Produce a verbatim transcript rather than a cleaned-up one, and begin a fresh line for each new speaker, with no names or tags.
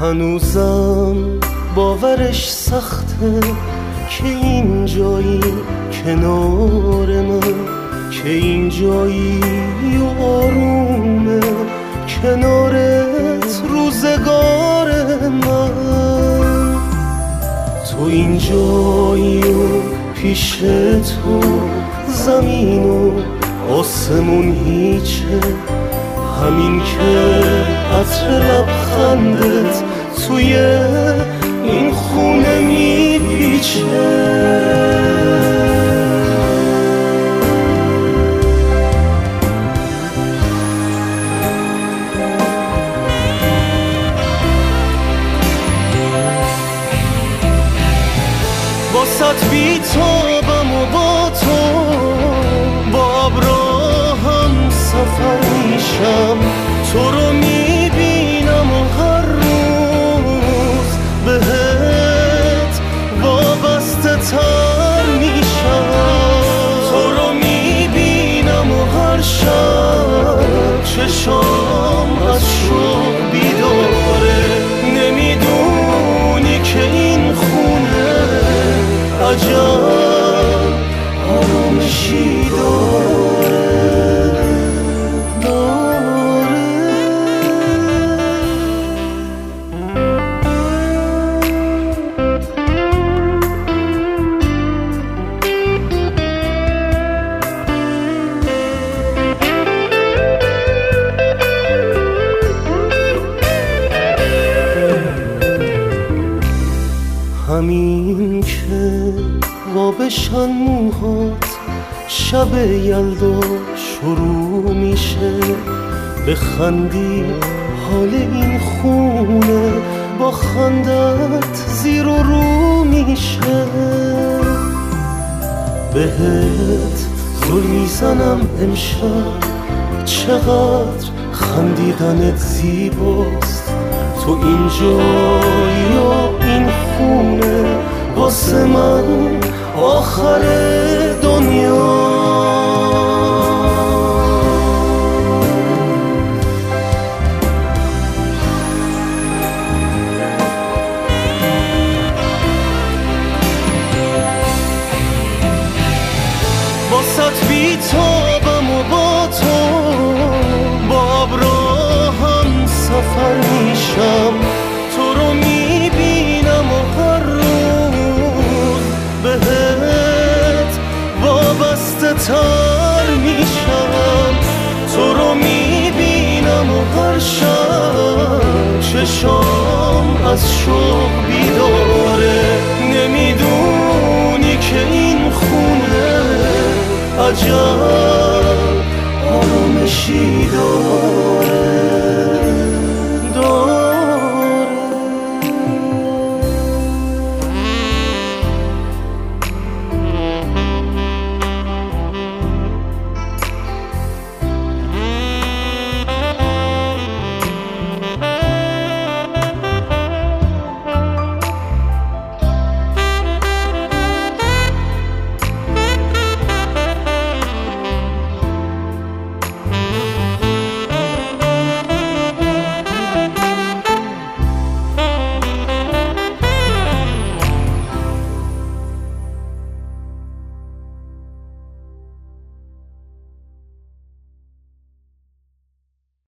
هنوزم باورش سخته که این جایی کنار من، که این جایی آرومه کنارت روزگار من. تو این جایی و پیش تو زمین و آسمون هیچه، همین که عطر لبخندت توی این خونه میپیچه. واسط بیتابم و با تو با ابرا هم سفر میشم، تو رو میبینم و هر روز بهت وابسته تر میشم. تو رو میبینم و هر شب چشام از شوق بیداره، نمیدونی که این خونه عجب آرامشی داره. همین که وابشن موهات شب یلدا شروع میشه، بخندی حال این خونه با خندت زیر و رو میشه. بهت زل میزنم امشب چقدر خندیدنت زیباست، تو این جایی و این خونه واسه من آخر دنیا. واسط بیتابم و با تو با ابرا هم سفر میشم، تو رو میبینم و هر روز بهت وابسته تر میشم. تو رو میبینم و هر شب چشام از شوق بیداره، نمیدونی که این خونه عجب آرامشی داره.